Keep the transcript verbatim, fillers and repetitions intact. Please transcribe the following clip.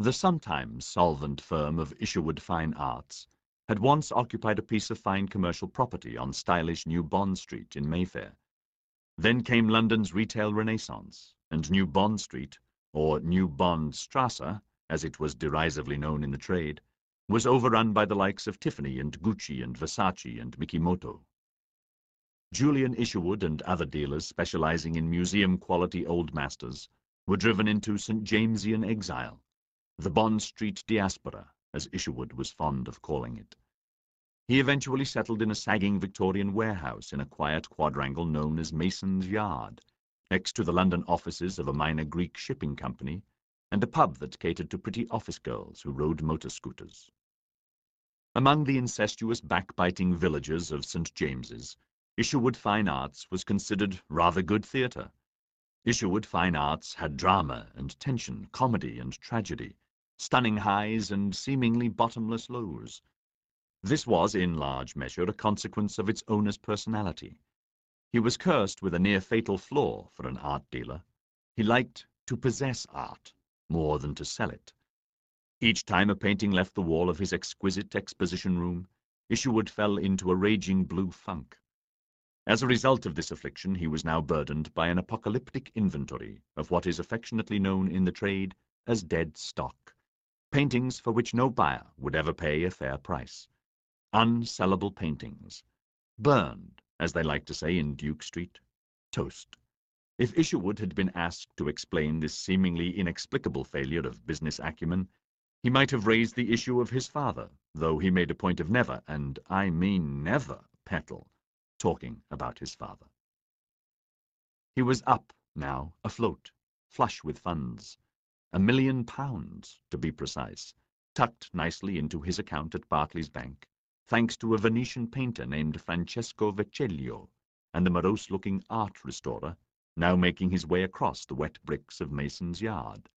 The sometimes solvent firm of Isherwood Fine Arts had once occupied a piece of fine commercial property on stylish New Bond Street in Mayfair. Then came London's retail renaissance, and New Bond Street, or New Bond Strasse, as it was derisively known in the trade, was overrun by the likes of Tiffany and Gucci and Versace and Mikimoto. Julian Isherwood and other dealers specializing in museum-quality old masters were driven into Saint Jamesian exile, the Bond Street diaspora, as Isherwood was fond of calling it. He eventually settled in a sagging Victorian warehouse in a quiet quadrangle known as Mason's Yard, next to the London offices of a minor Greek shipping company and a pub that catered to pretty office girls who rode motor scooters. Among the incestuous backbiting villagers of Saint James's, Isherwood Fine Arts was considered rather good theatre. Isherwood Fine Arts had drama and tension, comedy and tragedy, stunning highs and seemingly bottomless lows. This was, in large measure, a consequence of its owner's personality. He was cursed with a near-fatal flaw for an art dealer. He liked to possess art more than to sell it. Each time a painting left the wall of his exquisite exposition room, Isherwood fell into a raging blue funk. As a result of this affliction, he was now burdened by an apocalyptic inventory of what is affectionately known in the trade as dead stock, paintings for which no buyer would ever pay a fair price. Unsellable paintings. Burned, as they like to say in Duke Street. Toast. If Isherwood had been asked to explain this seemingly inexplicable failure of business acumen, he might have raised the issue of his father, though he made a point of never, and I mean never, Petal, talking about his father. He was up now, afloat, flush with funds. A million pounds, to be precise, tucked nicely into his account at Barclays Bank, thanks to a Venetian painter named Francesco Vecellio and a morose-looking art restorer, now making his way across the wet bricks of Mason's Yard.